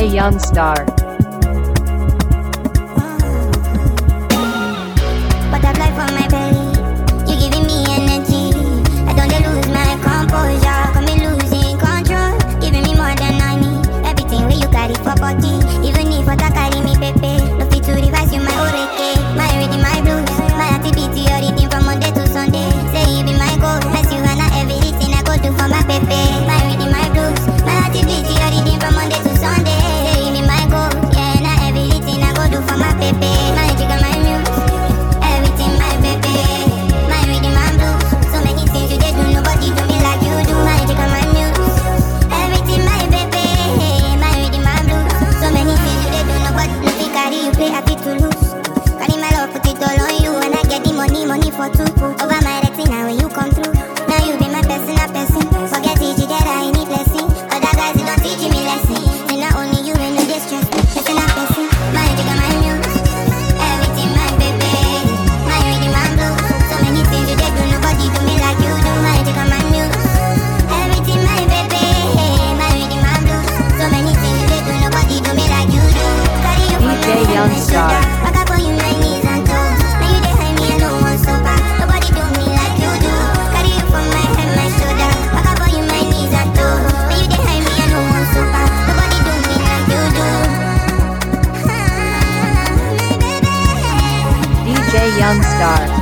Youngstar. Butterfly from my belly, you giving me energy. I don't dey lose my composure, got me losing control. Giving me more than I need, everything where you carry for body. Even if water carry me pepe, no fit to revise you my oreke. My reading, my blues, my activity, your reading from Monday to Sunday. Say you be my goal, bless you and everything I go do for my pepe. My reading, my blues, my activity, your reading from Monday to Sunday. Say you be my goal, yeah, and everything I go do for my pepe. My jigga, my muse, everything my baby. My reading, my blues, so many things you did do, nobody do me like you do. My jigga, my muse, everything my baby. My reading, my blues, so many things you did do, nobody no fit carry you play happy to lose. Carry my love, put it all on you, and I get the money, money for two. Over my retina when you come through. Now you be my personal person. Forget it, that I need blessing. Other guys you don't teach me lesson. And not only you and no distress, personal person. My jigga, my muse, everything my baby. My reading, my blues, so many things you did do, nobody do me like you do. My jigga, my muse, everything my baby. My reading, my blues, so many things you did do, nobody do me like you do. Carry you from DJ my head, my Youngstar. shoulder. Back up on you, my knees and toes. Now you behind me and no one sober. Nobody do me like you do. Carry you from my head, my shoulder. Back up on you, my knees and toes. Now you behind me and no one sober. Nobody do me like you do. My baby. DJ Youngstar.